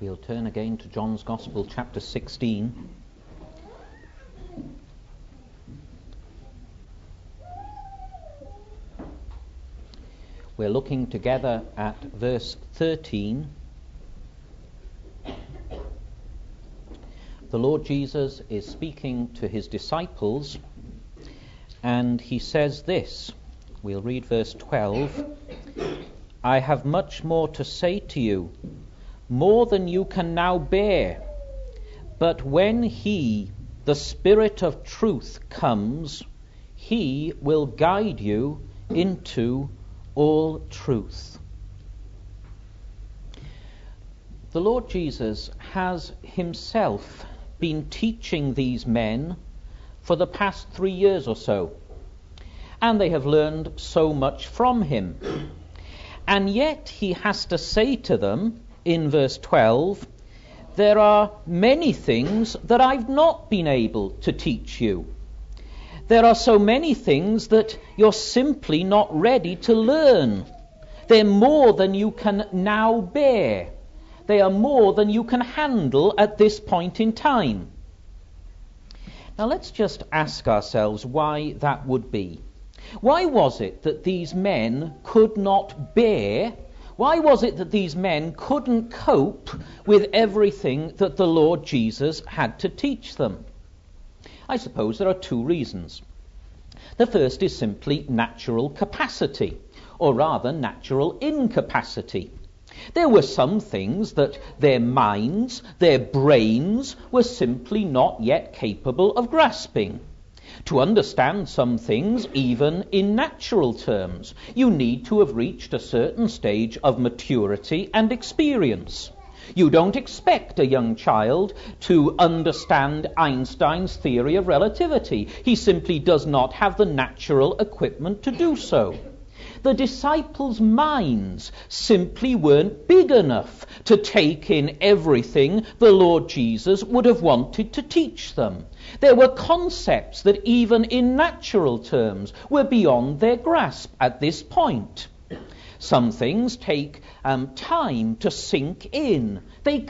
We'll turn again to John's Gospel, chapter 16. We're looking together at verse 13. The Lord Jesus is speaking to his disciples, and he says this. We'll read verse 12. I have much more to say to you, more than you can now bear. But when he, the Spirit of truth, comes, he will guide you into all truth. The Lord Jesus has himself been teaching these men for the past 3 years or so, and they have learned so much from him. And yet he has to say to them in verse 12, there are many things that I've not been able to teach you. There are so many things that you're simply not ready to learn. They're more than you can now bear. They are more than you can handle at this point in time. Now let's just ask ourselves why that would be. Why was it that these men could not bear? Why was it that these men couldn't cope with everything that the Lord Jesus had to teach them? I suppose there are two reasons. The first is simply natural capacity, or rather natural incapacity. There were some things that their minds, their brains, were simply not yet capable of grasping. To understand some things, even in natural terms, you need to have reached a certain stage of maturity and experience. You don't expect a young child to understand Einstein's theory of relativity. He simply does not have the natural equipment to do so. The disciples' minds simply weren't big enough to take in everything the Lord Jesus would have wanted to teach them. There were concepts that even in natural terms were beyond their grasp at this point. Some things take time to sink in. They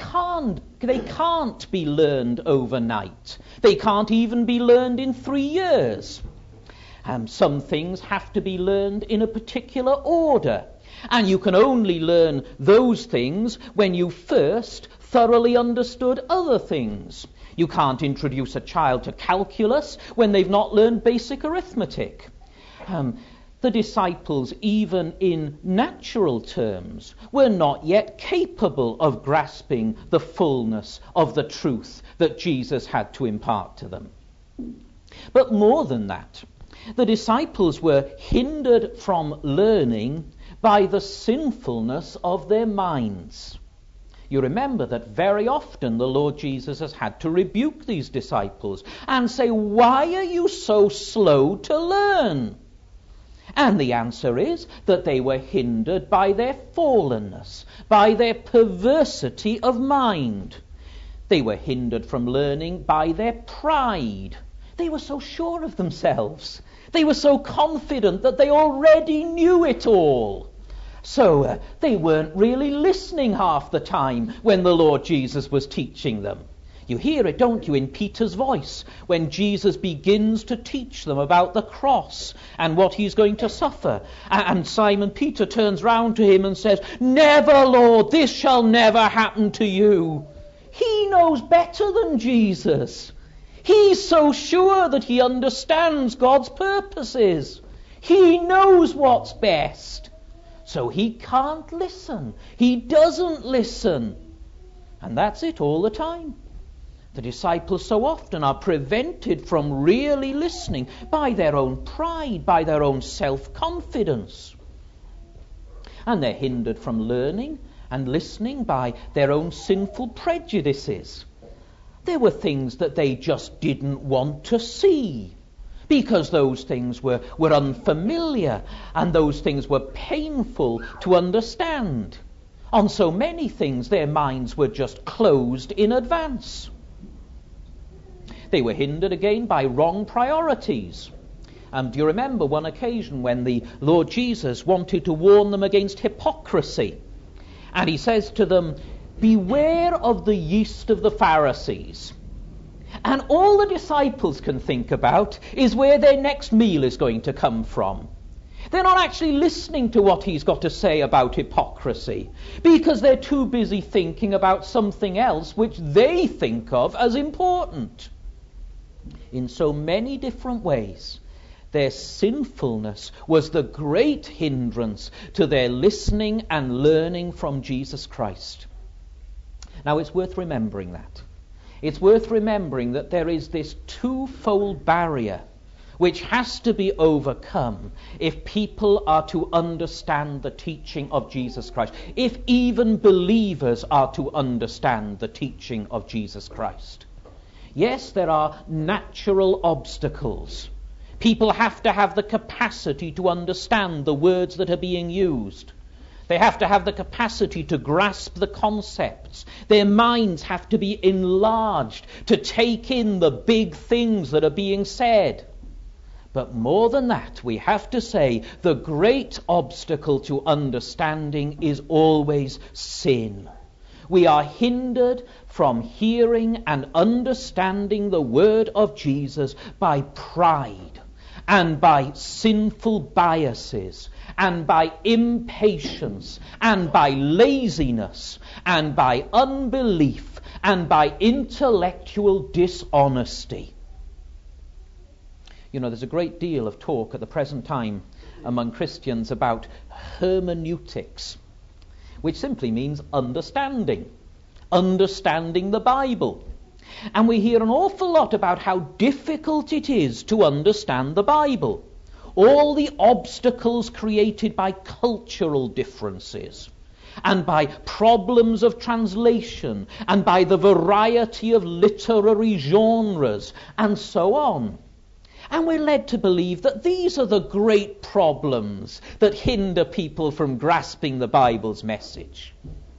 can't be learned overnight. They can't even be learned in 3 years. Some things have to be learned in a particular order. And you can only learn those things when you first thoroughly understood other things. You can't introduce a child to calculus when they've not learned basic arithmetic. The disciples, even in natural terms, were not yet capable of grasping the fullness of the truth that Jesus had to impart to them. But more than that, the disciples were hindered from learning by the sinfulness of their minds. You remember that very often the Lord Jesus has had to rebuke these disciples and say, why are you so slow to learn? And the answer is that they were hindered by their fallenness, by their perversity of mind. They were hindered from learning by their pride. They were so sure of themselves. They were so confident that they already knew it all. So they weren't really listening half the time when the Lord Jesus was teaching them. You hear it, don't you, in Peter's voice when Jesus begins to teach them about the cross and what he's going to suffer. And Simon Peter turns round to him and says, never, Lord, this shall never happen to you. He knows better than Jesus. He's so sure that he understands God's purposes. He knows what's best. So he can't listen. He doesn't listen. And that's it all the time. The disciples so often are prevented from really listening by their own pride, by their own self-confidence. And they're hindered from learning and listening by their own sinful prejudices. There were things that they just didn't want to see because those things were unfamiliar and those things were painful to understand. On so many things, their minds were just closed in advance. They were hindered again by wrong priorities. Do you remember one occasion when the Lord Jesus wanted to warn them against hypocrisy? And he says to them, beware of the yeast of the Pharisees. And all the disciples can think about is where their next meal is going to come from. They're not actually listening to what he's got to say about hypocrisy, because they're too busy thinking about something else which they think of as important. In so many different ways, their sinfulness was the great hindrance to their listening and learning from Jesus Christ. Now, it's worth remembering that. It's worth remembering that there is this twofold barrier which has to be overcome if people are to understand the teaching of Jesus Christ, if even believers are to understand the teaching of Jesus Christ. Yes, there are natural obstacles. People have to have the capacity to understand the words that are being used. They have to have the capacity to grasp the concepts. Their minds have to be enlarged to take in the big things that are being said. But more than that, we have to say the great obstacle to understanding is always sin. We are hindered from hearing and understanding the word of Jesus by pride and by sinful biases and by impatience and by laziness and by unbelief and by intellectual dishonesty. You know, there's a great deal of talk at the present time among Christians about hermeneutics, which simply means understanding the Bible. And we hear an awful lot about how difficult it is to understand the Bible. All the obstacles created by cultural differences and by problems of translation and by the variety of literary genres and so on. And we're led to believe that these are the great problems that hinder people from grasping the Bible's message.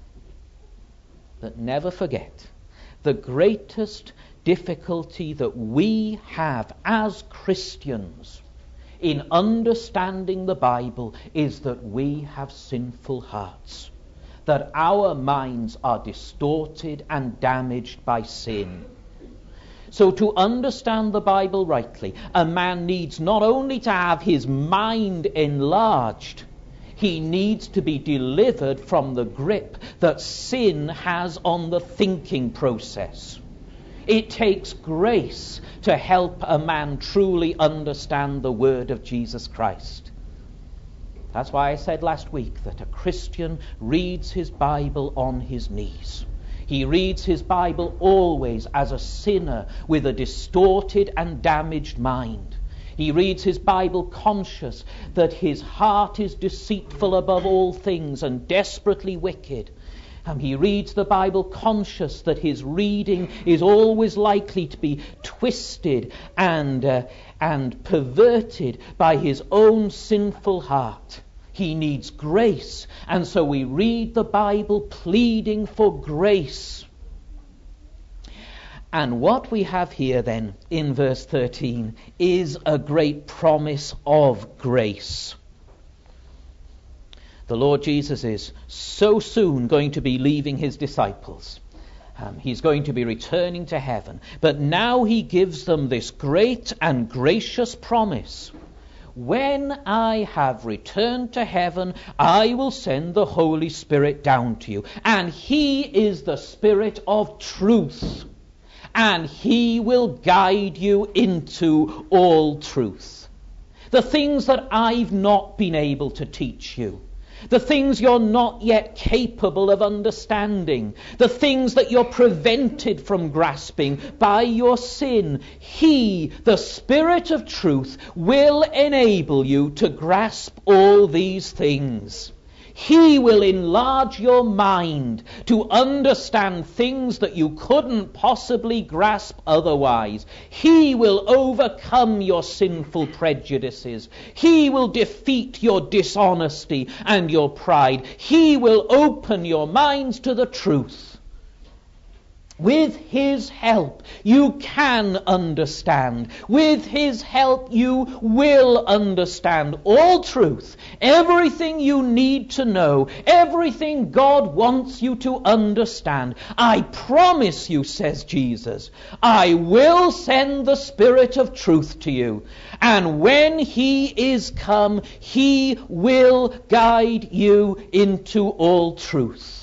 But never forget, the greatest difficulty that we have as Christians in understanding the Bible is that we have sinful hearts, that our minds are distorted and damaged by sin. So to understand the Bible rightly, a man needs not only to have his mind enlarged, he needs to be delivered from the grip that sin has on the thinking process. It takes grace to help a man truly understand the word of Jesus Christ. That's why I said last week that a Christian reads his Bible on his knees. He reads his Bible always as a sinner with a distorted and damaged mind. He reads his Bible conscious that his heart is deceitful above all things and desperately wicked. And he reads the Bible conscious that his reading is always likely to be twisted and perverted by his own sinful heart. He needs grace, and so we read the Bible pleading for grace. And what we have here then in verse 13 is a great promise of grace. The Lord Jesus is so soon going to be leaving his disciples. He's going to be returning to heaven. But now he gives them this great and gracious promise. When I have returned to heaven, I will send the Holy Spirit down to you. And he is the Spirit of truth. And he will guide you into all truth. The things that I've not been able to teach you. The things you're not yet capable of understanding. The things that you're prevented from grasping by your sin. He, the Spirit of truth, will enable you to grasp all these things. He will enlarge your mind to understand things that you couldn't possibly grasp otherwise. He will overcome your sinful prejudices. He will defeat your dishonesty and your pride. He will open your minds to the truth. With his help, you can understand. With his help, you will understand all truth. Everything you need to know. Everything God wants you to understand. I promise you, says Jesus, I will send the Spirit of truth to you. And when he is come, he will guide you into all truth.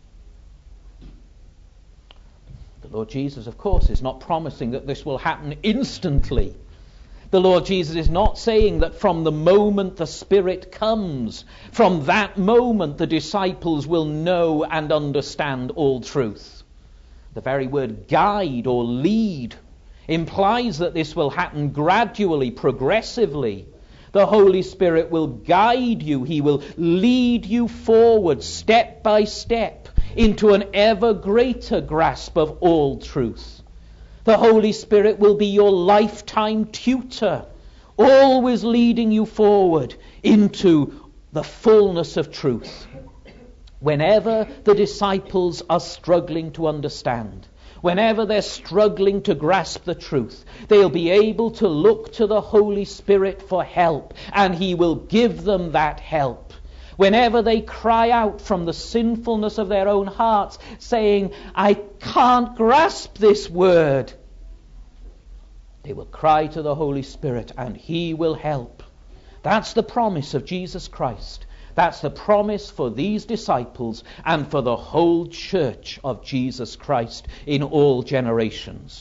The Lord Jesus, of course, is not promising that this will happen instantly. The Lord Jesus is not saying that from the moment the Spirit comes, from that moment the disciples will know and understand all truth. The very word guide or lead implies that this will happen gradually, progressively. The Holy Spirit will guide you. He will lead you forward step by step into an ever greater grasp of all truth. The Holy Spirit will be your lifetime tutor, always leading you forward into the fullness of truth. Whenever the disciples are struggling to understand, whenever they're struggling to grasp the truth, they'll be able to look to the Holy Spirit for help, and he will give them that help. Whenever they cry out from the sinfulness of their own hearts, saying, I can't grasp this word, they will cry to the Holy Spirit and he will help. That's the promise of Jesus Christ. That's the promise for these disciples and for the whole church of Jesus Christ in all generations.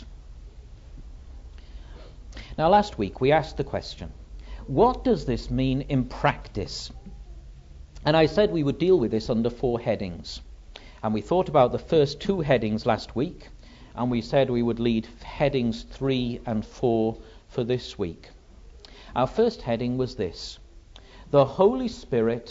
Now, last week we asked the question, what does this mean in practice? And I said we would deal with this under 4 headings. And we thought about the first 2 headings last week, and we said we would lead headings 3 and 4 for this week. Our first heading was this: the Holy Spirit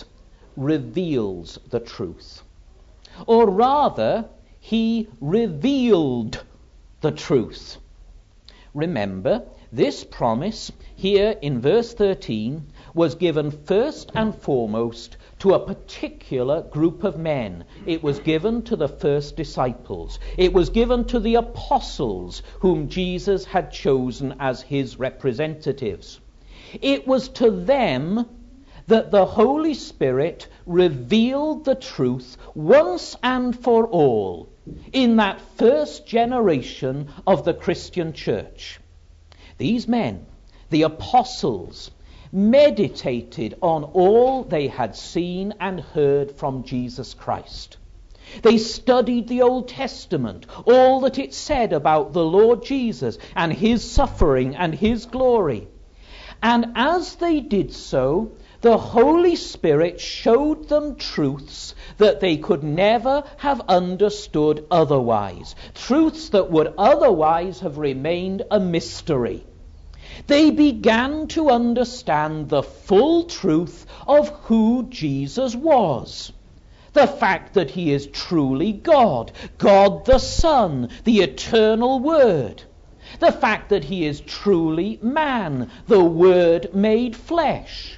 reveals the truth. Or rather, he revealed the truth. Remember, this promise here in verse 13 was given first and foremost to a particular group of men. It was given to the first disciples. It was given to the apostles whom Jesus had chosen as his representatives. It was to them that the Holy Spirit revealed the truth once and for all in that first generation of the Christian church. These men, the apostles, meditated on all they had seen and heard from Jesus Christ. They studied the Old Testament, all that it said about the Lord Jesus and his suffering and his glory. And as they did so, the Holy Spirit showed them truths that they could never have understood otherwise, truths that would otherwise have remained a mystery. They began to understand the full truth of who Jesus was. The fact that he is truly God, God the Son, the eternal Word. The fact that he is truly man, the Word made flesh.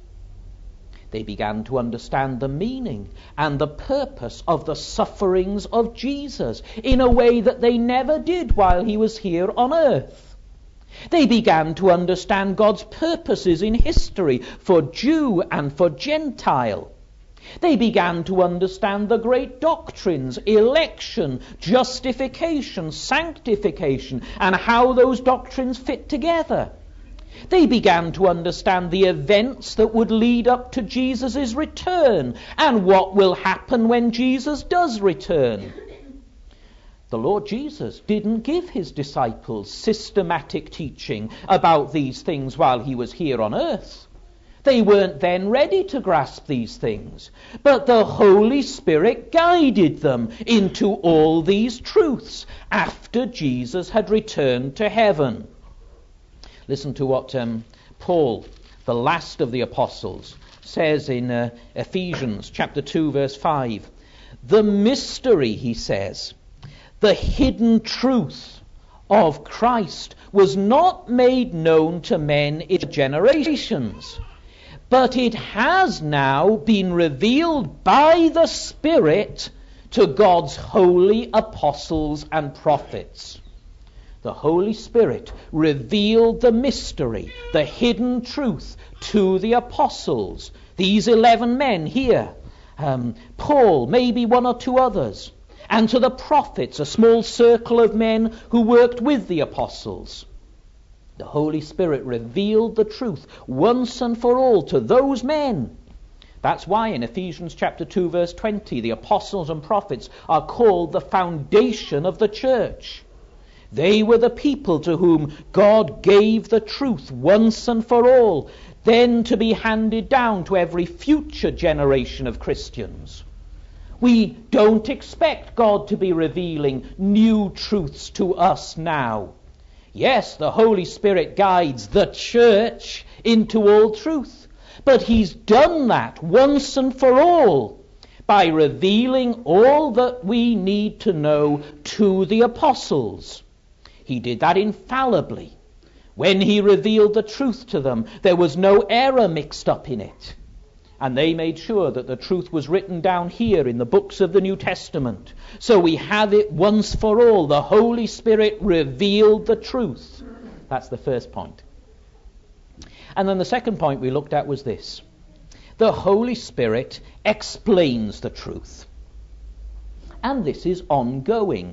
They began to understand the meaning and the purpose of the sufferings of Jesus in a way that they never did while he was here on earth. They began to understand God's purposes in history for Jew and for Gentile. They began to understand the great doctrines, election, justification, sanctification, and how those doctrines fit together. They began to understand the events that would lead up to Jesus' return and what will happen when Jesus does return. The Lord Jesus didn't give his disciples systematic teaching about these things while he was here on earth. They weren't then ready to grasp these things. But the Holy Spirit guided them into all these truths after Jesus had returned to heaven. Listen to what Paul, the last of the apostles, says in Ephesians chapter 2, verse 5. The mystery, he says, the hidden truth of Christ was not made known to men in generations, but it has now been revealed by the Spirit to God's holy apostles and prophets. The Holy Spirit revealed the mystery, the hidden truth, to the apostles, these 11 men here, Paul, maybe one or two others, and to the prophets, a small circle of men who worked with the apostles. The Holy Spirit revealed the truth once and for all to those men. That's why in Ephesians chapter 2 verse 20, the apostles and prophets are called the foundation of the church. They were the people to whom God gave the truth once and for all, then to be handed down to every future generation of Christians. We don't expect God to be revealing new truths to us now. Yes, the Holy Spirit guides the church into all truth, but he's done that once and for all by revealing all that we need to know to the apostles. He did that infallibly. When he revealed the truth to them, there was no error mixed up in it. And they made sure that the truth was written down here in the books of the New Testament. So we have it once for all. The Holy Spirit revealed the truth. That's the first point. And then the second point we looked at was this. The Holy Spirit explains the truth. And this is ongoing.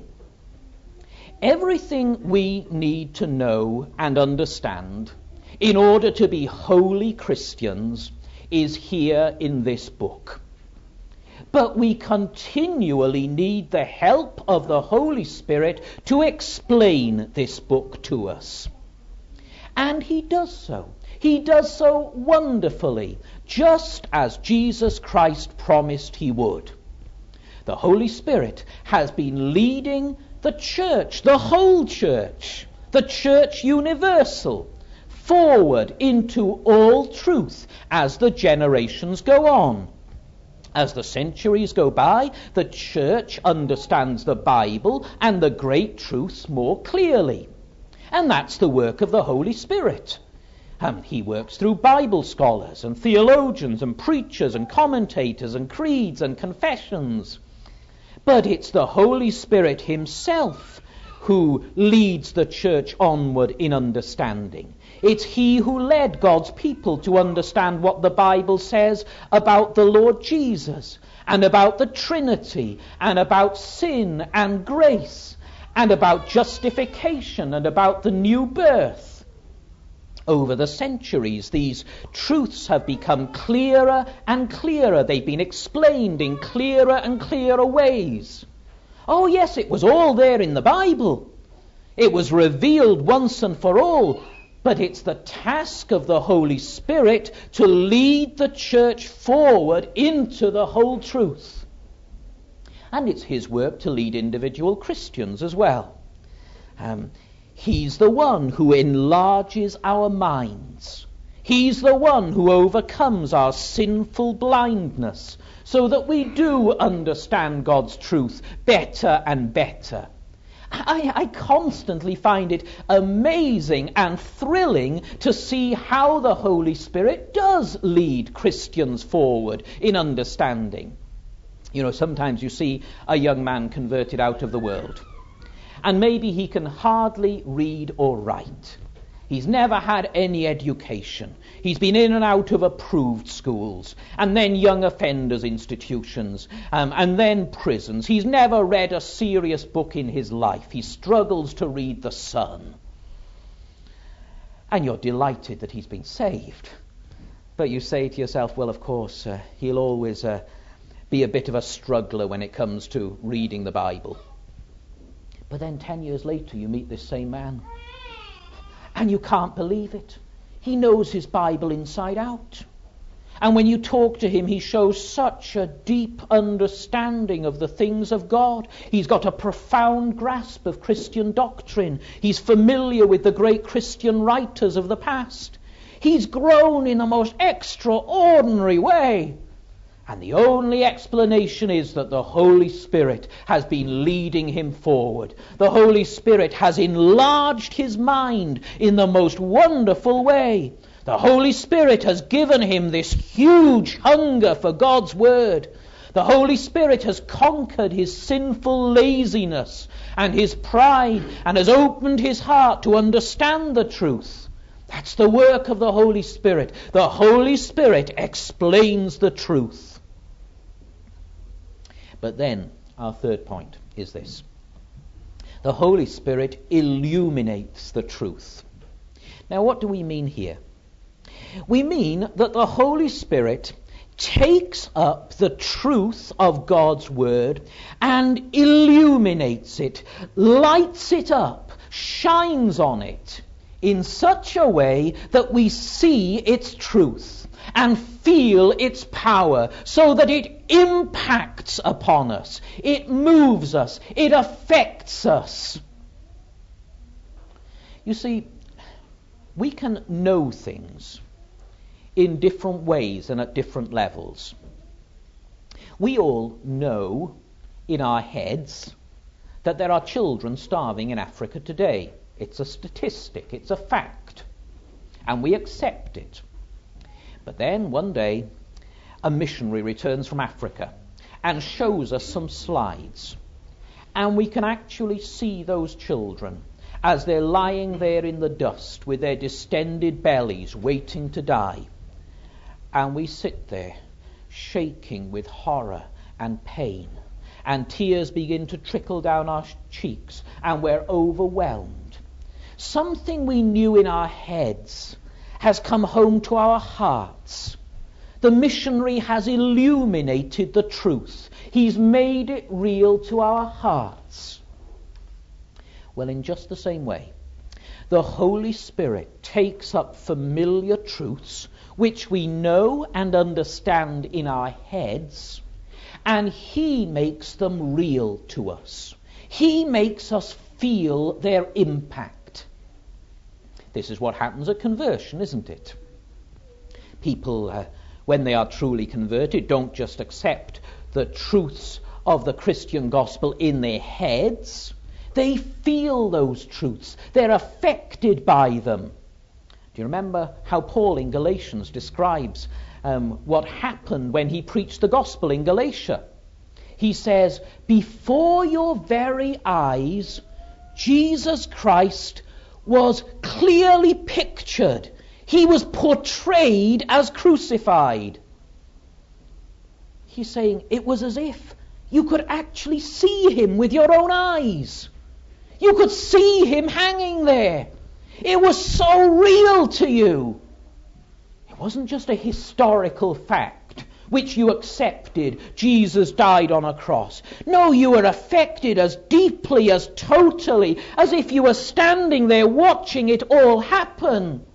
Everything we need to know and understand in order to be holy Christians is here in this book. But we continually need the help of the Holy Spirit to explain this book to us. And he does so. He does so wonderfully, just as Jesus Christ promised he would. The Holy Spirit has been leading the church, the whole church, the church universal, forward into all truth as the generations go on. As the centuries go by, the church understands the Bible and the great truths more clearly. And that's the work of the Holy Spirit. He works through Bible scholars and theologians and preachers and commentators and creeds and confessions. But it's the Holy Spirit himself who leads the church onward in understanding. It's he who led God's people to understand what the Bible says about the Lord Jesus and about the Trinity and about sin and grace and about justification and about the new birth. Over the centuries, these truths have become clearer and clearer. They've been explained in clearer and clearer ways. Oh yes, it was all there in the Bible. It was revealed once and for all. But it's the task of the Holy Spirit to lead the church forward into the whole truth. And it's his work to lead individual Christians as well. He's the one who enlarges our minds. He's the one who overcomes our sinful blindness so that we do understand God's truth better and better. I constantly find it amazing and thrilling to see how the Holy Spirit does lead Christians forward in understanding. You know, sometimes you see a young man converted out of the world, and maybe he can hardly read or write. He's never had any education. He's been in and out of approved schools, and then young offenders institutions, and then prisons. He's never read a serious book in his life. He struggles to read the Sun. And you're delighted that he's been saved. But you say to yourself, well, of course, he'll always be a bit of a struggler when it comes to reading the Bible. But then 10 years later, you meet this same man. And you can't believe it. He knows his Bible inside out. And when you talk to him, he shows such a deep understanding of the things of God. He's got a profound grasp of Christian doctrine. He's familiar with the great Christian writers of the past. He's grown in the most extraordinary way. And the only explanation is that the Holy Spirit has been leading him forward. The Holy Spirit has enlarged his mind in the most wonderful way. The Holy Spirit has given him this huge hunger for God's Word. The Holy Spirit has conquered his sinful laziness and his pride and has opened his heart to understand the truth. That's the work of the Holy Spirit. The Holy Spirit explains the truth. But then, our third point is this. The Holy Spirit illuminates the truth. Now, what do we mean here? We mean that the Holy Spirit takes up the truth of God's word and illuminates it, lights it up, shines on it in such a way that we see its truth and feel its power, so that it impacts upon us, it moves us, it affects us. You see, we can know things in different ways and at different levels. We all know in our heads that there are children starving in Africa today. It's a statistic, it's a fact, and we accept it. But then one day a missionary returns from Africa and shows us some slides, and we can actually see those children as they're lying there in the dust with their distended bellies waiting to die. And we sit there shaking with horror and pain, and tears begin to trickle down our cheeks, and we're overwhelmed. Something we knew in our heads has come home to our hearts. The missionary has illuminated the truth. He's made it real to our hearts. Well, in just the same way, the Holy Spirit takes up familiar truths which we know and understand in our heads, and he makes them real to us. He makes us feel their impact. This is what happens at conversion, isn't it? People, when they are truly converted, don't just accept the truths of the Christian gospel in their heads. They feel those truths. They're affected by them. Do you remember how Paul in Galatians describes what happened when he preached the gospel in Galatia? He says, before your very eyes, Jesus Christ was clearly pictured. He was portrayed as crucified. He's saying it was as if you could actually see him with your own eyes. You could see him hanging there. It was so real to you. It wasn't just a historical fact which you accepted. Jesus died on a cross. No, you were affected as deeply, as totally, as if you were standing there watching it all happen.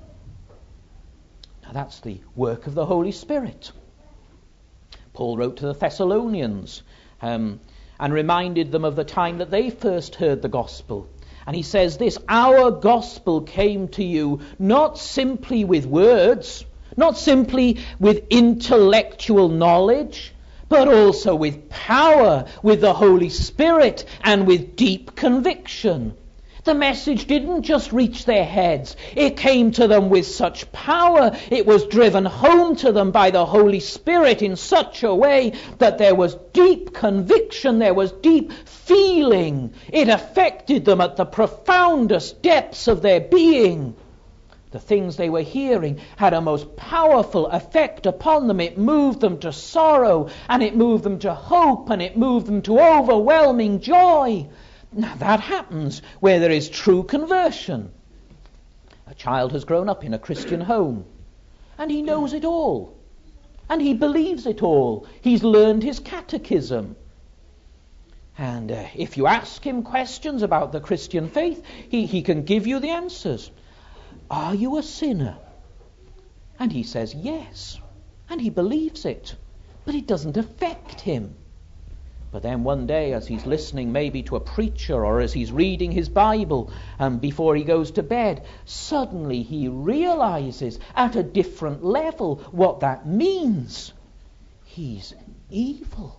Now that's the work of the Holy Spirit. Paul wrote to the Thessalonians and reminded them of the time that they first heard the gospel. And he says this, our gospel came to you not simply with words, not simply with intellectual knowledge, but also with power, with the Holy Spirit, and with deep conviction. The message didn't just reach their heads. It came to them with such power. It was driven home to them by the Holy Spirit in such a way that there was deep conviction, there was deep feeling. It affected them at the profoundest depths of their being. The things they were hearing had a most powerful effect upon them. It moved them to sorrow, and it moved them to hope, and it moved them to overwhelming joy. Now that happens where there is true conversion. A child has grown up in a Christian home, and he knows it all, and he believes it all. He's learned his catechism. And if you ask him questions about the Christian faith, he can give you the answers. Are you a sinner? And he says yes, and he believes it, but it doesn't affect him. But then one day, as he's listening maybe to a preacher, or as he's reading his Bible before he goes to bed, suddenly he realizes at a different level what that means. He's evil.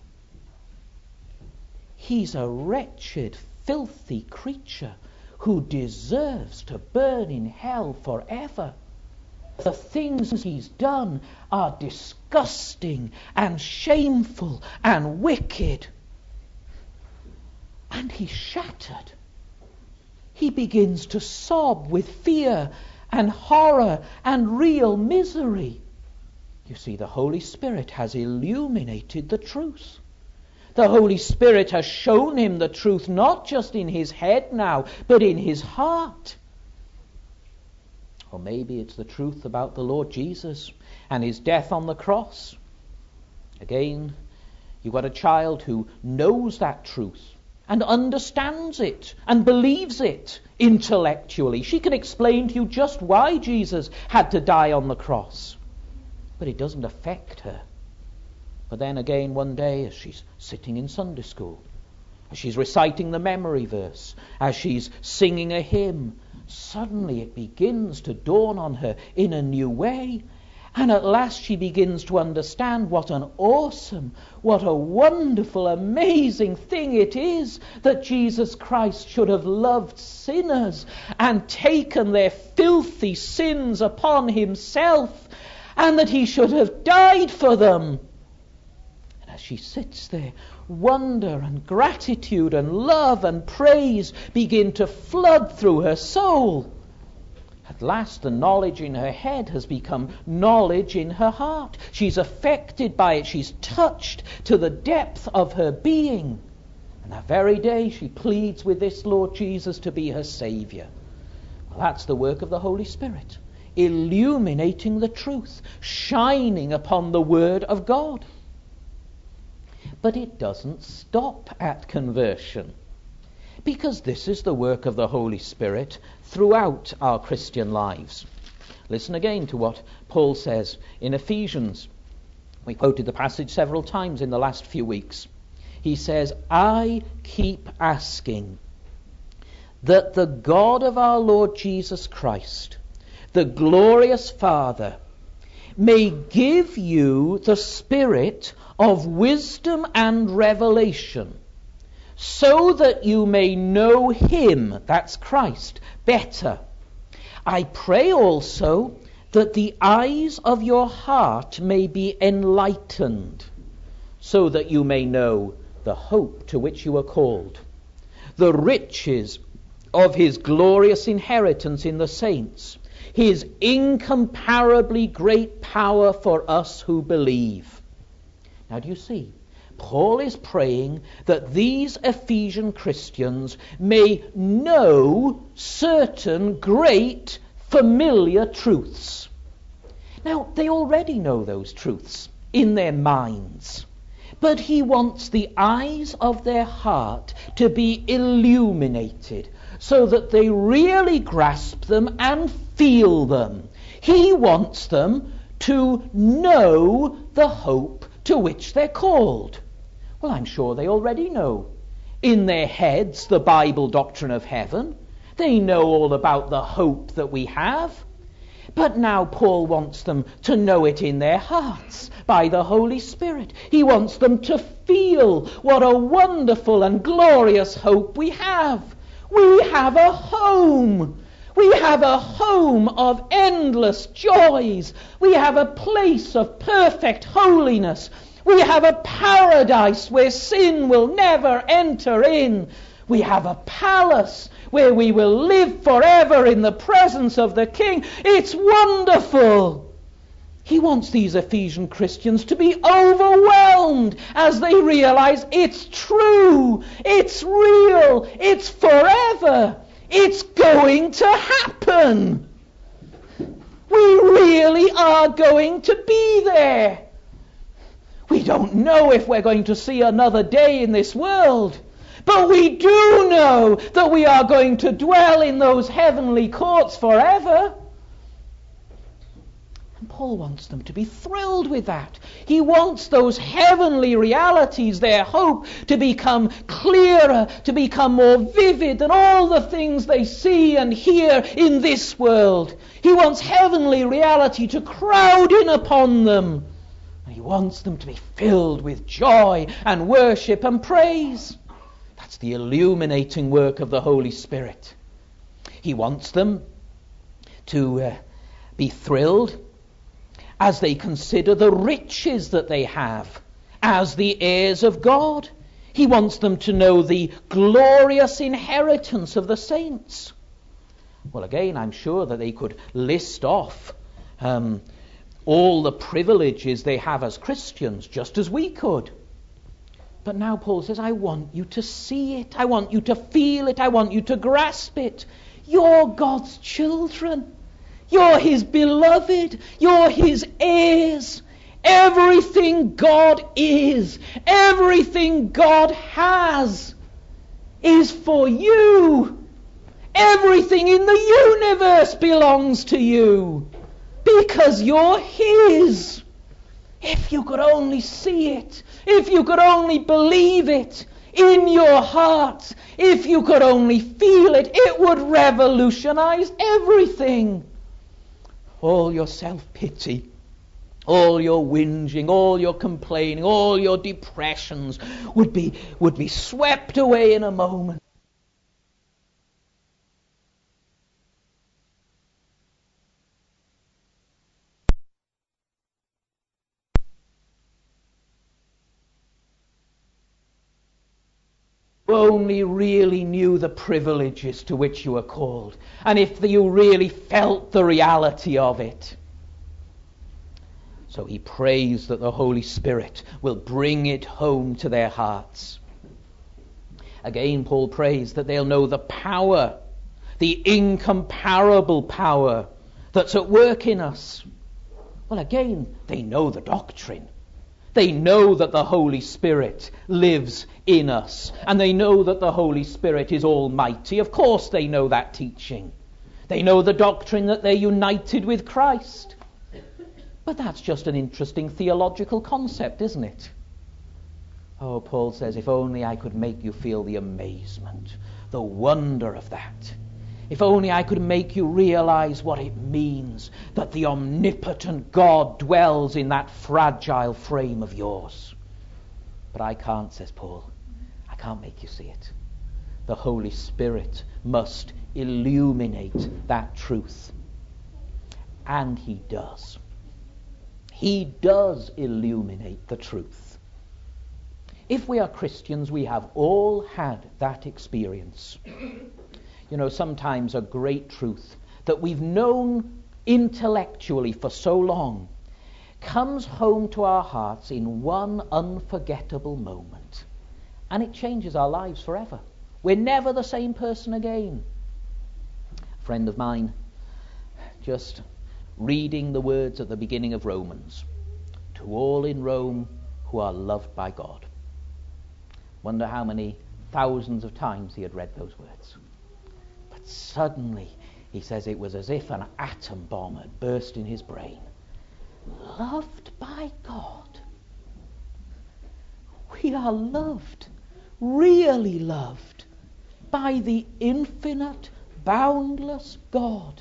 He's a wretched, filthy creature who deserves to burn in hell forever. the things he's done are disgusting and shameful and wicked. And he's shattered. He begins to sob with fear and horror and real misery. You see, the Holy Spirit has illuminated the truth. The Holy Spirit has shown him the truth, not just in his head now, but in his heart. Or maybe it's the truth about the Lord Jesus and his death on the cross. Again, you've got a child who knows that truth and understands it and believes it intellectually. She can explain to you just why Jesus had to die on the cross. But it doesn't affect her. But then again, one day, as she's sitting in Sunday school, as she's reciting the memory verse, as she's singing a hymn, suddenly it begins to dawn on her in a new way. And at last she begins to understand what an awesome, what a wonderful, amazing thing it is that Jesus Christ should have loved sinners and taken their filthy sins upon himself, and that he should have died for them. And as she sits there, wonder and gratitude and love and praise begin to flood through her soul. At last the knowledge in her head has become knowledge in her heart. She's affected by it. She's touched to the depth of her being. And that very day she pleads with this Lord Jesus to be her Saviour. Well, that's the work of the Holy Spirit, illuminating the truth, shining upon the Word of God. But it doesn't stop at conversion, because this is the work of the Holy Spirit throughout our Christian lives. Listen again to what Paul says in Ephesians. We quoted the passage several times in the last few weeks. He says, I keep asking that the God of our Lord Jesus Christ, the glorious Father, may give you the spirit of wisdom and revelation, so that you may know him, that's Christ, better. I pray also that the eyes of your heart may be enlightened, so that you may know the hope to which you are called, the riches of his glorious inheritance in the saints, his incomparably great power for us who believe. Now do you see? Paul is praying that these Ephesian Christians may know certain great familiar truths. Now, they already know those truths in their minds, but he wants the eyes of their heart to be illuminated so that they really grasp them and feel them. He wants them to know the hope to which they're called. Well, I'm sure they already know in their heads the Bible doctrine of heaven. They know all about the hope that we have. But now Paul wants them to know it in their hearts by the Holy Spirit. He wants them to feel what a wonderful and glorious hope we have. We have a home. We have a home of endless joys. We have a place of perfect holiness. We have a paradise where sin will never enter in. We have a palace where we will live forever in the presence of the King. It's wonderful. He wants these Ephesian Christians to be overwhelmed as they realize it's true, it's real, it's forever, it's going to happen. We really are going to be there. We don't know if we're going to see another day in this world, but we do know that we are going to dwell in those heavenly courts forever. And Paul wants them to be thrilled with that. He wants those heavenly realities, their hope, to become clearer, to become more vivid than all the things they see and hear in this world. He wants heavenly reality to crowd in upon them. He wants them to be filled with joy and worship and praise. That's the illuminating work of the Holy Spirit. He wants them to be thrilled as they consider the riches that they have as the heirs of God. He wants them to know the glorious inheritance of the saints. Well, again, I'm sure that they could list off all the privileges they have as Christians, just as we could. But now Paul says, I want you to see it. I want you to feel it. I want you to grasp it. You're God's children. You're his beloved. You're his heirs. Everything God is, everything God has, is for you. Everything in the universe belongs to you because you're his. If you could only see it, if you could only believe it in your heart, if you could only feel it, it would revolutionize everything. All your self-pity, all your whinging, all your complaining, all your depressions would be swept away in a moment. You only really knew the privileges to which you were called, and if you really felt the reality of it. So he prays that the Holy Spirit will bring it home to their hearts. Again, Paul prays that they'll know the power, the incomparable power that's at work in us. Well, again, they know the doctrine. They know that the Holy Spirit lives in us, and they know that the Holy Spirit is almighty. Of course they know that teaching. They know the doctrine that they're united with Christ. But that's just an interesting theological concept, isn't it? Oh, Paul says, if only I could make you feel the amazement, the wonder of that. If only I could make you realize what it means that the omnipotent God dwells in that fragile frame of yours. But I can't, says Paul. I can't make you see it. The Holy Spirit must illuminate that truth. And he does. He does illuminate the truth. If we are Christians, we have all had that experience. You know, sometimes a great truth that we've known intellectually for so long comes home to our hearts in one unforgettable moment. And it changes our lives forever. We're never the same person again. A friend of mine, just reading the words at the beginning of Romans, to all in Rome who are loved by God. Wonder how many thousands of times he had read those words. But suddenly, he says, it was as if an atom bomb had burst in his brain. Loved by God. We are loved, really loved, by the infinite, boundless God.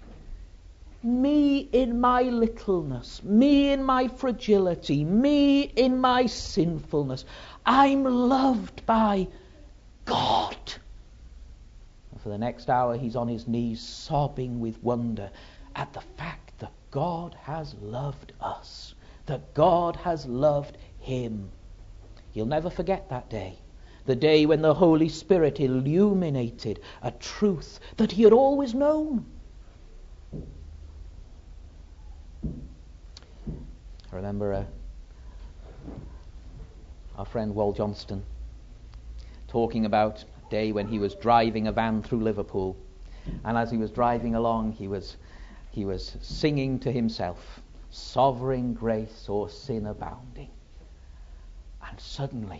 Me in my littleness, me in my fragility, me in my sinfulness, I'm loved by God. And for the next hour he's on his knees sobbing with wonder at the fact that God has loved us, that God has loved him. He'll never forget that day, the day when the Holy Spirit illuminated a truth that he had always known. I remember our friend Wal Johnston talking about a day when he was driving a van through Liverpool, and as he was driving along he was singing to himself, "Sovereign grace or sin abounding," and suddenly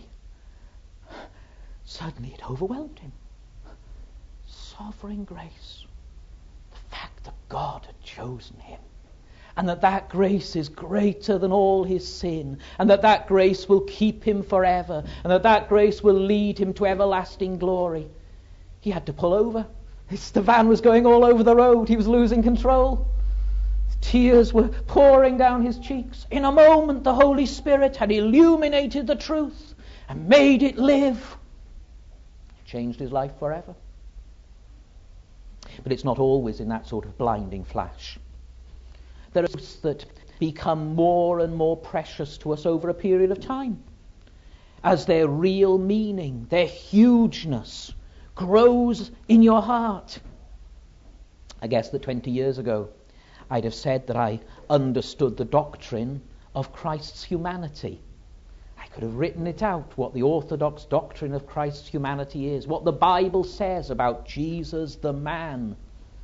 it overwhelmed him. Sovereign grace, the fact that God had chosen him, and that grace is greater than all his sin, and that grace will keep him forever, and that grace will lead him to everlasting glory. He had to pull over. The van was going all over the road. He was losing control. Tears were pouring down his cheeks. In a moment, the Holy Spirit had illuminated the truth and made it live. It changed his life forever. But it's not always in that sort of blinding flash. There are truths that become more and more precious to us over a period of time, as their real meaning, their hugeness, grows in your heart. I guess that 20 years ago, I'd have said that I understood the doctrine of Christ's humanity. I could have written it out, what the orthodox doctrine of Christ's humanity is, what the Bible says about Jesus the man.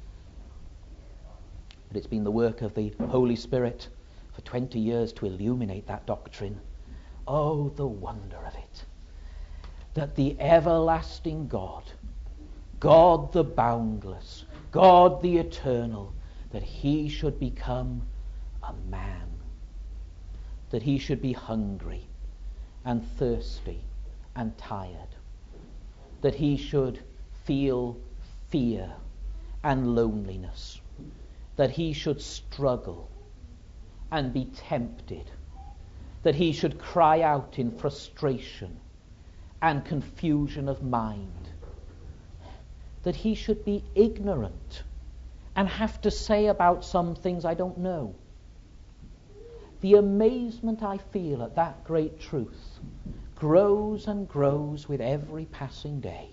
But it's been the work of the Holy Spirit for 20 years to illuminate that doctrine. Oh, the wonder of it. That the everlasting God, God the boundless, God the eternal, that he should become a man. That he should be hungry and thirsty and tired. That he should feel fear and loneliness. That he should struggle and be tempted. That he should cry out in frustration and confusion of mind. That he should be ignorant and have to say about some things I don't know. The amazement I feel at that great truth grows and grows with every passing day.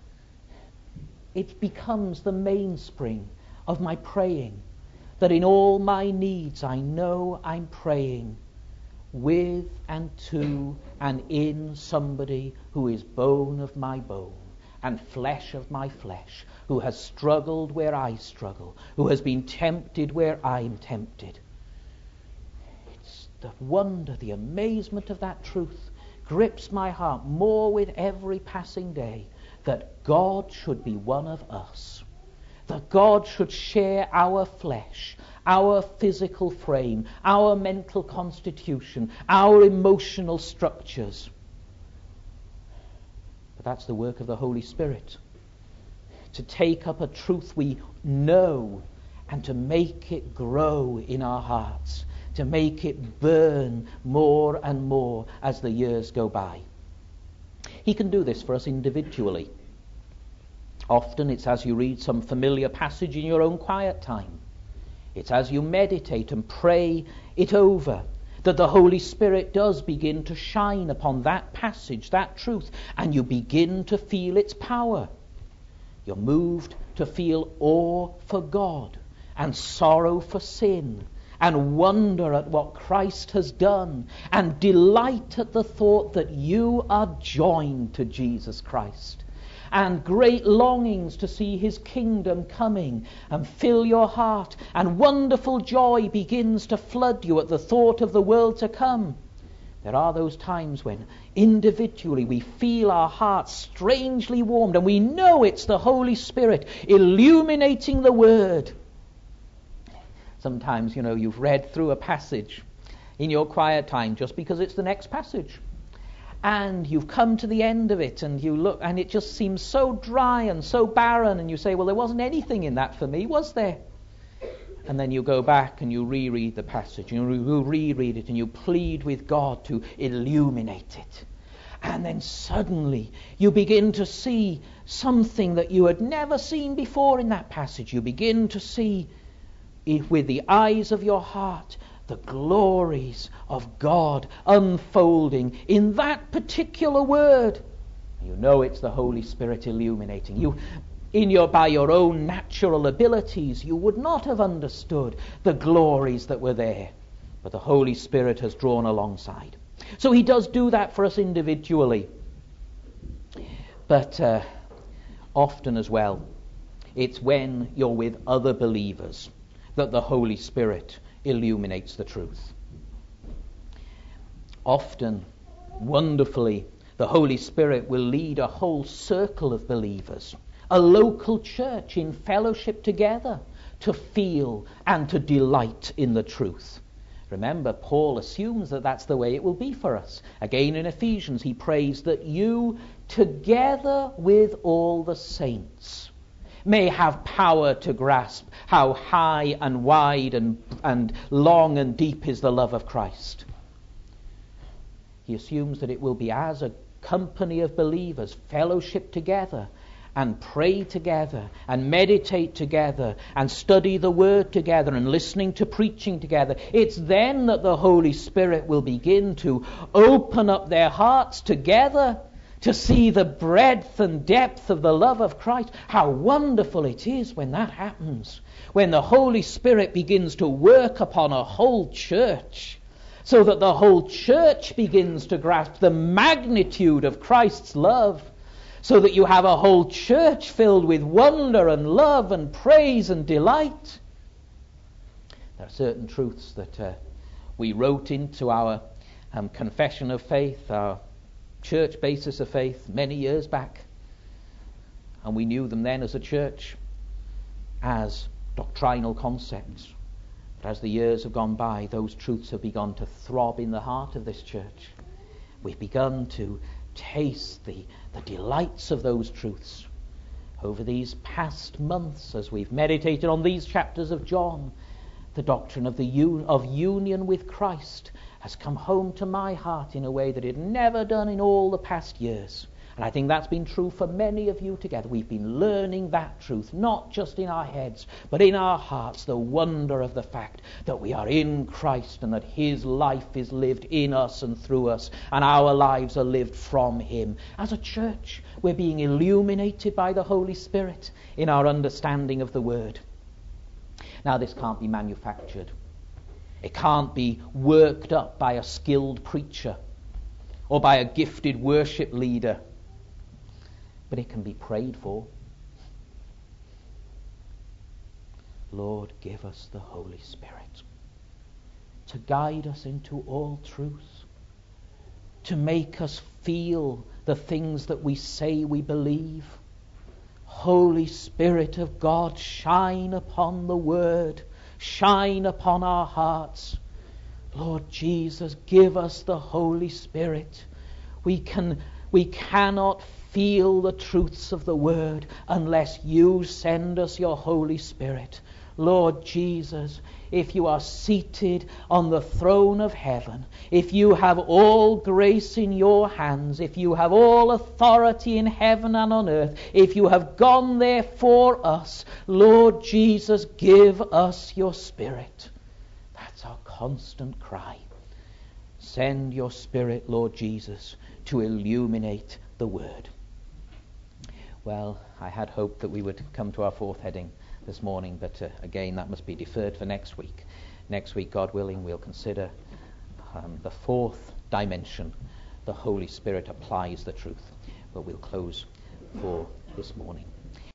It becomes the mainspring of my praying, that in all my needs I know I'm praying with and to and in somebody who is bone of my bone and flesh of my flesh, who has struggled where I struggle, who has been tempted where I'm tempted. It's the wonder, the amazement of that truth grips my heart more with every passing day, that God should be one of us, that God should share our flesh, our physical frame, our mental constitution, our emotional structures. But that's the work of the Holy Spirit, to take up a truth we know and to make it grow in our hearts, to make it burn more and more as the years go by. He can do this for us individually. Often it's as you read some familiar passage in your own quiet time. It's as you meditate and pray it over that the Holy Spirit does begin to shine upon that passage, that truth, and you begin to feel its power. You're moved to feel awe for God and sorrow for sin and wonder at what Christ has done and delight at the thought that you are joined to Jesus Christ, and great longings to see his kingdom coming and fill your heart, and wonderful joy begins to flood you at the thought of the world to come. There are those times when individually we feel our hearts strangely warmed, and we know it's the Holy Spirit illuminating the Word. Sometimes, you've read through a passage in your quiet time just because it's the next passage. And you've come to the end of it, and you look, and it just seems so dry and so barren, and you say, well, there wasn't anything in that for me, was there? And then you go back and you reread the passage, and you reread it, and you plead with God to illuminate it. And then suddenly you begin to see something that you had never seen before in that passage. You begin to see with the eyes of your heart the glories of God unfolding in that particular word. You know it's the Holy Spirit illuminating you. By your own natural abilities, you would not have understood the glories that were there. But the Holy Spirit has drawn alongside. So he does do that for us individually. But often as well, it's when you're with other believers that the Holy Spirit illuminates the truth. Often, wonderfully, the Holy Spirit will lead a whole circle of believers, a local church in fellowship together, to feel and to delight in the truth. Remember, Paul assumes that that's the way it will be for us. Again in Ephesians, he prays that you, together with all the saints, may have power to grasp how high and wide and long and deep is the love of Christ. He assumes that it will be as a company of believers, fellowship together, and pray together and meditate together and study the Word together and listening to preaching together, it's then that the Holy Spirit will begin to open up their hearts together to see the breadth and depth of the love of Christ. How wonderful it is when that happens, when the Holy Spirit begins to work upon a whole church, so that the whole church begins to grasp the magnitude of Christ's love, so that you have a whole church filled with wonder and love and praise and delight. There are certain truths that we wrote into our confession of faith, our church basis of faith, many years back, and we knew them then as a church as doctrinal concepts. But as the years have gone by, those truths have begun to throb in the heart of this church. We've begun to taste the delights of those truths. Over these past months, as we've meditated on these chapters of John, the doctrine of union with Christ has come home to my heart in a way that it had never done in all the past years. And I think that's been true for many of you together. We've been learning that truth, not just in our heads, but in our hearts, the wonder of the fact that we are in Christ and that his life is lived in us and through us, and our lives are lived from him. As a church, we're being illuminated by the Holy Spirit in our understanding of the Word. Now, this can't be manufactured. It can't be worked up by a skilled preacher or by a gifted worship leader. But it can be prayed for. Lord, give us the Holy Spirit to guide us into all truth, to make us feel the things that we say we believe. Holy Spirit of God, shine upon the Word, shine upon our hearts. Lord Jesus, give us the Holy Spirit. We cannot feel the truths of the Word unless you send us your Holy Spirit. Lord Jesus, if you are seated on the throne of heaven, if you have all grace in your hands, if you have all authority in heaven and on earth, if you have gone there for us, Lord Jesus, give us your Spirit. That's our constant cry. Send your Spirit, Lord Jesus, to illuminate the Word. Well, I had hoped that we would come to our fourth heading this morning, but again, that must be deferred for next week. Next week, God willing, we'll consider the fourth dimension. The Holy Spirit applies the truth. But we'll close for this morning.